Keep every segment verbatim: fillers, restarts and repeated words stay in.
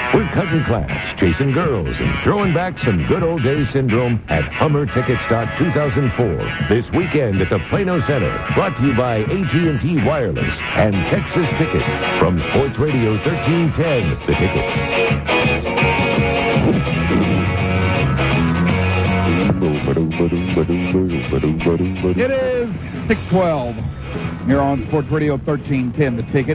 We're cutting class, chasing girls, and throwing back some good old days syndrome at Hummer Ticket Stock two thousand four this weekend at the Plano Center. Brought to you by A T and T Wireless and Texas Ticket from Sports Radio thirteen ten, The Ticket. It is six twelve here on Sports Radio thirteen ten, The Ticket.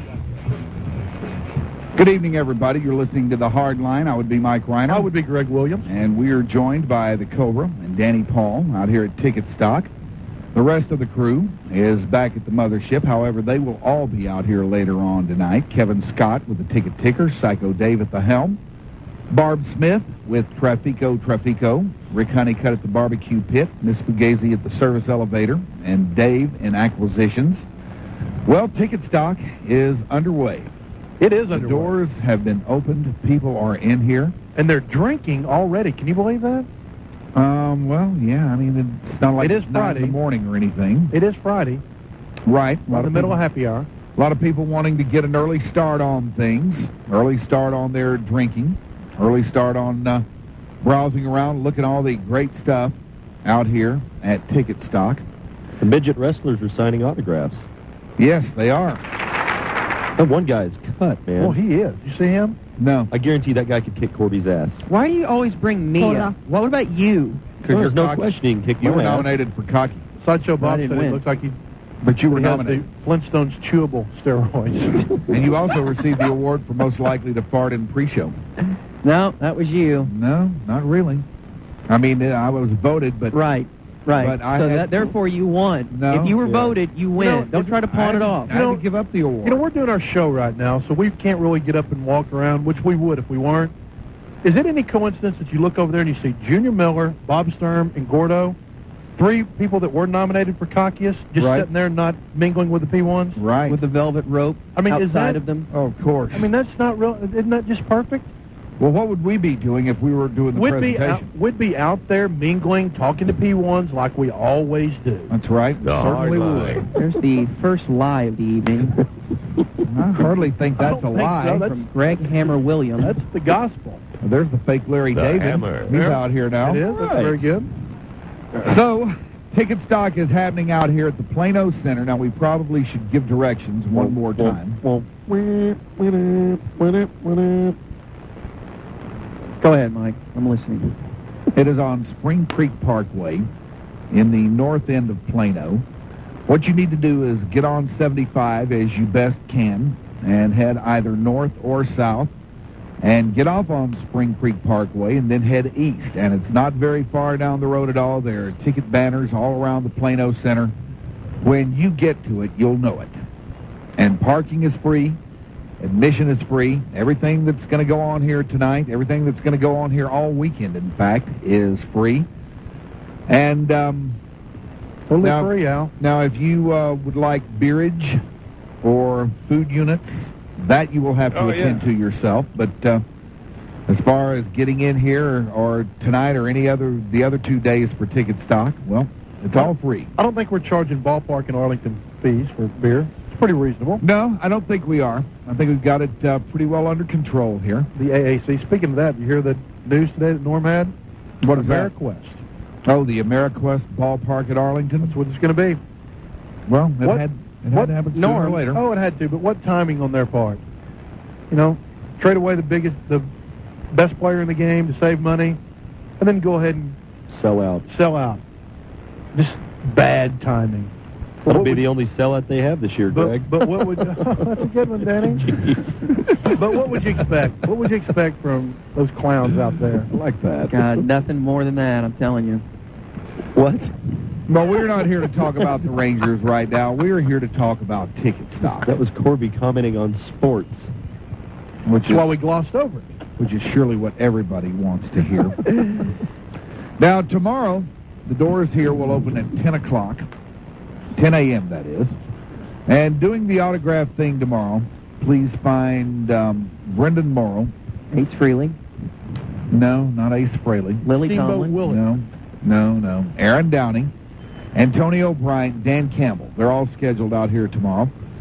Good evening, everybody. You're listening to The Hard Line. I would be Mike Reiner. I would be Greg Williams. And we are joined by the Cobra and Danny Paul out here at Ticket Stock. The rest of the crew is back at the mothership. However, they will all be out here later on tonight. Kevin Scott with the Ticket Ticker, Psycho Dave at the helm, Barb Smith with Trafico Trafico, Rick Honeycutt at the barbecue pit, Miss Fugazi at the service elevator, and Dave in acquisitions. Well, Ticket Stock is underway. It is The underway. doors have been opened. People are in here. And they're drinking already. Can you believe that? Um, well, yeah, I mean, it's not like It is it's nine in Friday. the morning or anything. It is Friday. Right. We're in the middle of happy hour. A lot of people wanting to get an early start on things, early start on their drinking, early start on uh, browsing around, looking at all the great stuff out here at Ticket Stock. The midget wrestlers are signing autographs. Yes, they are. That one guy's cut, man. Well, he is. You see him? No. I guarantee that guy could kick Corby's ass. Why do you always bring me up? What about you? Because There's no cocky. questioning. Kick You my were ass. nominated for cocky, Sideshow Bob didn't said win. it looks like he, but you were he has nominated. the Flintstones chewable steroids. And you also received the award for most likely to fart in pre-show. No, that was you. No, not really. I mean, I was voted, but Right, right. But I so had- that therefore you won. No. If you were Yeah. voted, you win. know, Don't try to I pawn had it to- off. I had You know- to give up the award. You know, we're doing our show right now, so we can't really get up and walk around, which we would if we weren't. Is it any coincidence that you look over there and you see Junior Miller, Bob Sturm, and Gordo, three people that were nominated for cockiest, just Right. sitting there not mingling with the P ones? Right. With the velvet rope I mean, is outside that- of them. Oh, of course. I mean, that's not real. Isn't that just perfect? well, what would we be doing if we were doing the We'd be, presentation? out, we'd be out there mingling, talking to P ones like we always do. That's right. The Certainly Hard would. Line. There's the first lie of the evening I hardly think I that's a don't think lie. so. That's- from Greg Hammer Williams. That's the gospel. There's the fake Larry The David. Hammer. He's Yeah. out here now. It is. That's Right. very good. So, Ticket Stock is happening out here at the Plano Center. Now, we probably should give directions one more time. Well, Go ahead, Mike. I'm listening. It is on Spring Creek Parkway in the north end of Plano. What you need to do is get on seventy-five as you best can and head either north or south and get off on Spring Creek Parkway and then head east. And it's not very far down the road at all. There are ticket banners all around the Plano Center. When you get to it, you'll know it. And parking is free. Admission is free. Everything that's going to go on here tonight, everything that's going to go on here all weekend, in fact, is free. And um, Totally Now- free, Al. now, if you uh, would like beerage or food units, that you will have to Oh, attend yeah. to yourself. But uh, as far as getting in here or, or tonight or any other the other two days for Ticket Stock, well, it's all free. I don't think we're charging Ballpark and Arlington fees for beer. It's pretty reasonable. No, I don't think we are. I think we've got it uh, pretty well under control here. The A A C. Speaking of that, you hear the news today that Norm had? What is that? AmeriQuest. Oh, the AmeriQuest ballpark at Arlington? That's what it's going to be. Well, it What- had, it had what- to happen sooner Norm, or later. Oh, it had to, but what timing on their part? You know, trade away the biggest, the best player in the game to save money, and then go ahead and sell out. sell out. Just bad timing. That'll What be would- the only sellout they have this year, Greg. But, but what would that's a good one, Danny. Jeez. But what would you expect? What would you expect from those clowns out there? I like that. God, nothing more than that, I'm telling you. What? Well, we're not here to talk about the Rangers right now. We're here to talk about Ticket Stock, That was Corby commenting on sports. which That's why is, we glossed over it. which is surely what everybody wants to hear. Now, tomorrow, the doors here will open at ten o'clock, ten a.m. that is. And doing the autograph thing tomorrow, please find um, Brendan Morrow. Ace Frehley, No, not Ace Fraley. Lily Steamboat Tomlin. Willie. No, no, no. Aaron Downing, Antonio Bryant, Dan Campbell. They're all scheduled out here tomorrow.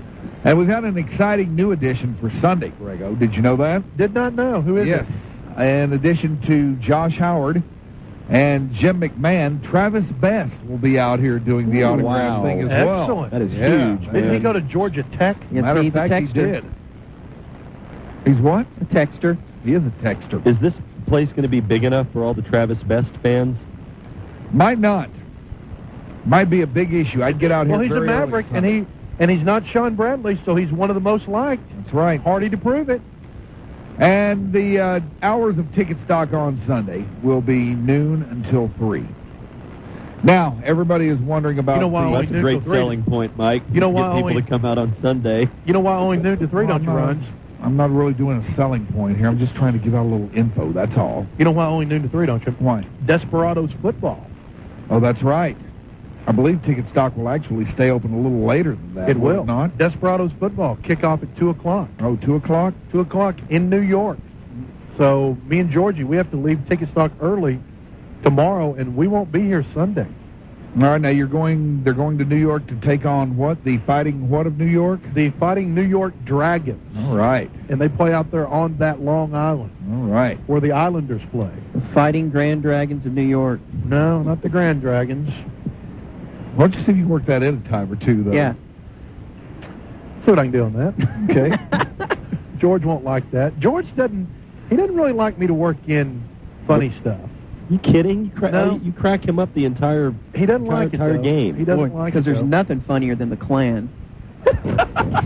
And we've got an exciting new addition for Sunday, Grego. Did you know that? Did not know. Who is Yes. it? In addition to Josh Howard and Jim McMahon, Travis Best will be out here doing the Ooh, autograph wow. thing as well. Excellent. That is Yeah. huge, Didn't he man. go to Georgia Tech? Yes, Matter he's of fact, a he texter. did. He's what? A texter. He is a texter. Is this place going to be big enough for all the Travis Best fans? Might not. Might be a big issue. I'd get out here Well, he's a very early Maverick, and Sunday. he and he's not Sean Bradley, so he's one of the most liked. That's right. Hardy to prove it. And the uh, hours of ticket stock on Sunday will be noon until three. Now, everybody is wondering about You know why the... only That's a noon great till three. selling point, Mike. You know Get why people only- to come out on Sunday. You know why only noon to three, Well, don't you, I'm not- Ryan? I'm not really doing a selling point here. I'm just trying to give out a little info, that's all. You know why only noon to three, don't you? Why? Desperados football. Oh, that's right. I believe ticket stock will actually stay open a little later than that. It will. not? Desperados football kickoff at two o'clock. Oh, two o'clock? Two o'clock in New York. So me and Georgie, we have to leave ticket stock early tomorrow, and we won't be here Sunday. All right, now you're going, they're going to New York to take on what? The Fighting what of New York? The Fighting New York Dragons. All right. And they play out there on that Long Island, All right. where the Islanders play. The Fighting Grand Dragons of New York. No, not the Grand Dragons. Why don't you see if you work that in a time or two, though? Yeah. See what I can do on that. Okay. George won't like that. George doesn't, he doesn't really like me to work in funny stuff. You kidding? You, cra- No. you crack him up the entire. He doesn't Entire- like it, entire though. game. He doesn't like it, Because there's though. nothing funnier than the Klan. Well,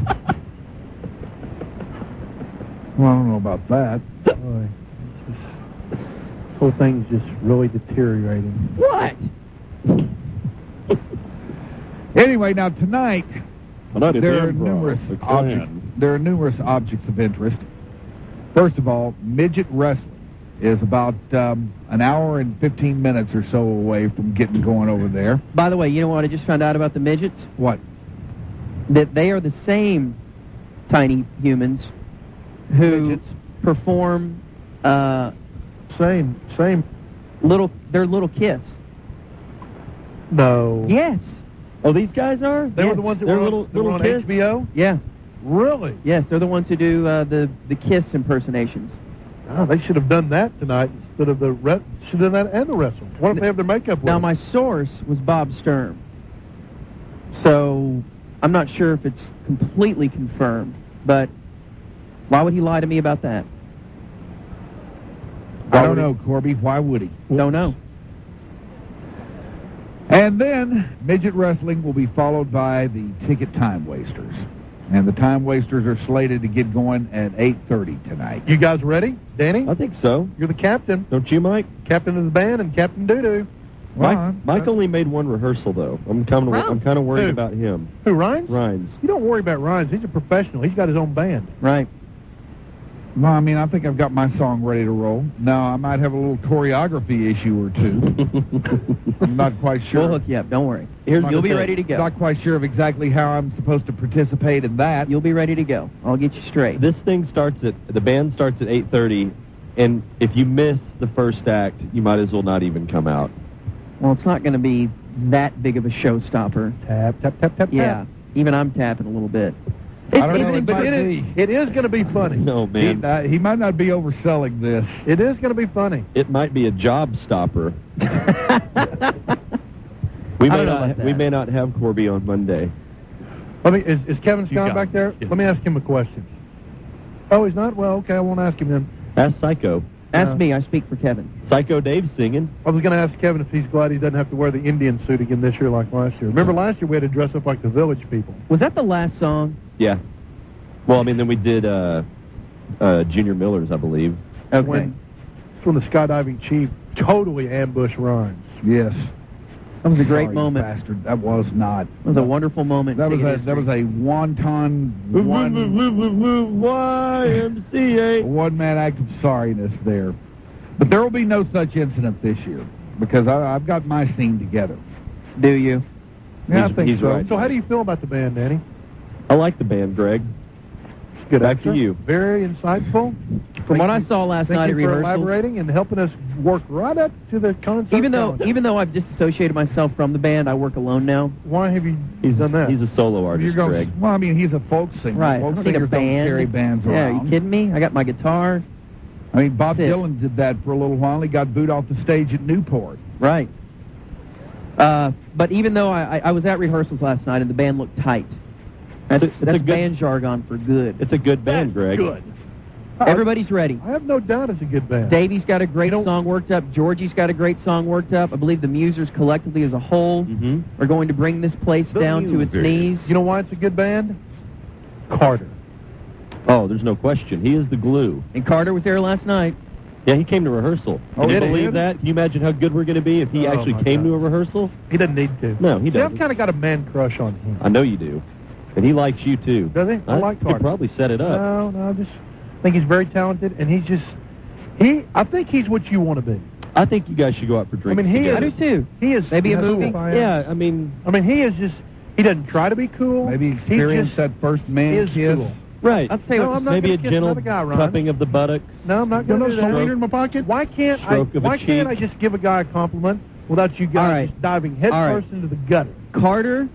I don't know about that. Boy, it's just, this whole thing's just really deteriorating. What? Anyway, now tonight, Tonight at there are Improv, numerous the Klan. objects. There are numerous objects of interest. First of all, midget wrestling is about um, an hour and fifteen minutes or so away from getting going over there. By the way, you know what I just found out about the midgets? What? That they are the same tiny humans who Midgets. perform uh, Same, same. little their little kiss. No. Yes. Oh, these guys are? They were Yes. the ones that They're were, little- on, that were little on kids? H B O? Yeah. Really? Yes, they're the ones who do uh, the the kiss impersonations. Oh, they should have done that tonight instead of the re- should have done that and the wrestle. What if they have their makeup? Now with my them? source was Bob Sturm, so I'm not sure if it's completely confirmed. But why would he lie to me about that? I don't know, Corby. Why would he? Don't know. And then midget wrestling will be followed by the ticket time wasters. And the time wasters are slated to get going at eight thirty tonight. You guys ready, Danny? I think so. You're the captain, Don't you, Mike? captain of the band, and Captain Doodoo. Well, Mike, Mike only made one rehearsal though. I'm kind of Wow. I'm kind of worried Who? about him. Who, Rhines? Rhines. You don't worry about Rhines. He's a professional. He's got his own band. Right. Well, I mean, I think I've got my song ready to roll. Now, I might have a little choreography issue or two. I'm not quite sure. We'll hook you up. Don't worry. Here's You'll the be thing. ready to go. Not quite sure of exactly how I'm supposed to participate in that. You'll be ready to go. I'll get you straight. This thing starts at the band starts at eight thirty, and if you miss the first act, you might as well not even come out. Well, it's not going to be that big of a showstopper. Tap, tap, tap, tap, Yeah. tap. Even I'm tapping a little bit. I don't know, It's, it but might it is, be. it is going to be funny. No, He, man. uh, he might not be overselling this. It is going to be funny. It might be a job stopper. We I may don't know not. about We that. may not have Corby on Monday. Let me. Is, is Kevin You Scott got back it. there? Yeah. Let me ask him a question. Oh, he's not? Well, okay, I won't ask him then. Ask Psycho. Ask Uh, me. I speak for Kevin. Psycho Dave's singing. I was going to ask Kevin if he's glad he doesn't have to wear the Indian suit again this year like last year. Remember last year we had to dress up like the village people. Was that the last song? Yeah. Well, I mean, then we did uh, uh, Junior Miller's, I believe. Okay. When, it's when the skydiving chief totally ambushed Rhines. Yes. That was a great Sorry, moment. bastard. That was not. It was a wonderful moment. That in was a ticket that was history. a wonton one Y M C A. one man act of sorriness there. But there will be no such incident this year because I, I've got my scene together. Do you? Yeah, I He's- think he's so. right. So how do you feel about the band, Danny? I like the band, Greg. Good Back answer. to you. Very insightful. From what I saw last Thank night you at for rehearsals, elaborating and helping us work right up to the concert. even though calendar. even though I've disassociated myself from the band, I work alone now. Why have you He's, done that? he's a solo You're artist, going, Greg. well, I mean, he's a folk singer. Right. I Folk don't need a singers don't band. carry bands Yeah, around. are you kidding me? I got my guitar. I mean, Bob That's it. Dylan did that for a little while. He got booed off the stage at Newport. Right. Uh, but even though I, I, I was at rehearsals last night and the band looked tight. That's, It's a- it's a that's good- band jargon for good. It's a good band, That's Greg. good. Everybody's ready. I have no doubt it's a good band. Davey's got a great You know- song worked up. Georgie's got a great song worked up. I believe the Musers collectively as a whole Mm-hmm. are going to bring this place The down to its Musers. knees. You know why it's a good band? Carter. Oh, there's no question. He is the glue. And Carter was there last night. Yeah, he came to rehearsal. Oh, Can you did he? believe that? Can you imagine how good we're going to be if he Oh, actually my came God. to a rehearsal? He doesn't need to. No, he See, I've doesn't. kind of got a man crush on him. I know you do. And he likes you, too. Does he? I like could Carter. probably set it up. No, no, I just think he's very talented, and he's just he. I think he's what you want to be. I think you guys should go out for drinks I mean, he I together. do too. He is Maybe a that's movie? who I am. Yeah, I mean, I mean, he is just. He doesn't try to be cool. Maybe He experience just that first man is kiss. cool. right. I'll tell you No, what, I'm not Maybe a gonna kiss gentle another guy, Ron. cupping of the buttocks. No, I'm not going to do that. Stroke- in my pocket. Why can't I? Stroke of a Why can't I cheek. just give a guy a compliment without you guys All right. just diving head All right. first into the gutter? Carter,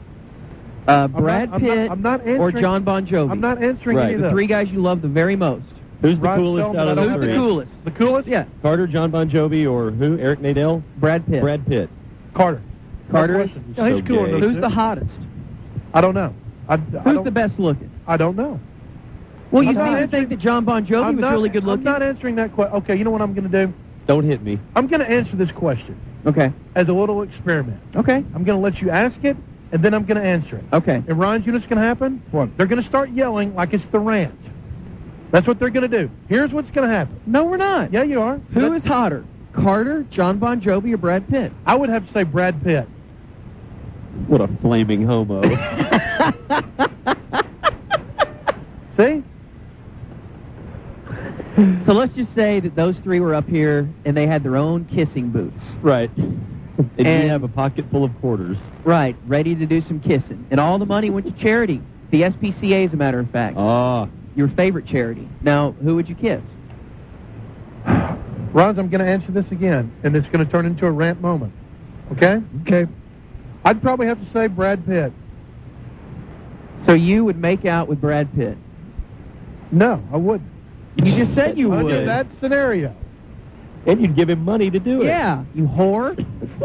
uh, Brad I'm not- Pitt, I'm not or answering- John Bon Jovi. I'm not answering Right. any of the those. three guys you love the very most. Who's the Rod coolest Stone, out of but I the don't Who's three? the coolest? The coolest? Yeah, Carter, John Bon Jovi, or who? Eric Nadell? Brad Pitt. Brad Pitt. Carter. Carter No is- question. So Yeah, he's cooler gay. than Who's those the two. hottest? I don't know. I, I Who's don't, the best looking? I don't know. Well, you I'm seem not to answering- think that John Bon Jovi I'm was not, really good looking. I'm not answering that question. Okay, you know what I'm going to do? Don't hit me. I'm going to answer this question Okay. as a little experiment. Okay. I'm going to let you ask it, and then I'm going to answer it. Okay. And Ron, you know what's going to happen? What? They're going to start yelling like it's the rant. That's what they're going to do. Here's what's going to happen. No, we're not. Yeah, you are. Who That's- is hotter, Carter, John Bon Jovi, or Brad Pitt? I would have to say Brad Pitt. What a flaming homo. See? So let's just say that those three were up here and they had their own kissing booths. right. And, And- you have a pocket full of quarters. Right, ready to do some kissing. And all the money went to charity. The S P C A, as a matter of fact. Ah. Your favorite charity. Now, who would you kiss? Ron, I'm going to answer this again, and it's going to turn into a rant moment. Okay? Okay. I'd probably have to say Brad Pitt. So you would make out with Brad Pitt. No, I wouldn't. You just said you Under would. that scenario. And you'd give him money to do it. Yeah, you whore.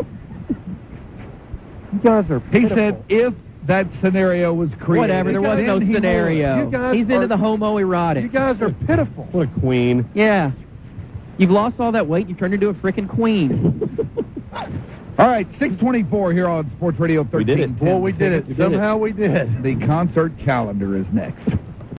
You guys are He pitiful. said if that scenario was created. Whatever, there was guys- no then he would. scenario. You guys He's into are- the homoerotic. You guys are pitiful. What a queen. Yeah. You've lost all that weight. You turned into a freaking queen. All right, six twenty-four here on Sports Radio We did it. thirteen ten. Well, we did it. We did it. Somehow we did. The concert calendar is next.